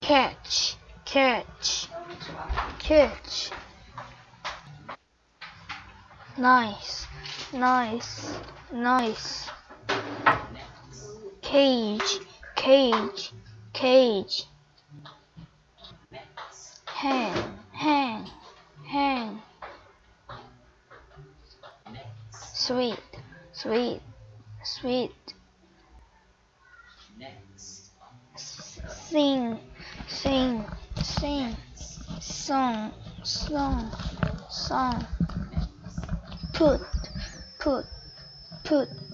catch, catch, catch. Nice, nice, nice. Cage, cage, cage. Hang, hang, hang. Sweet, sweet, sweet. Sing, sing, sing. Song, song, song. Put, put, put.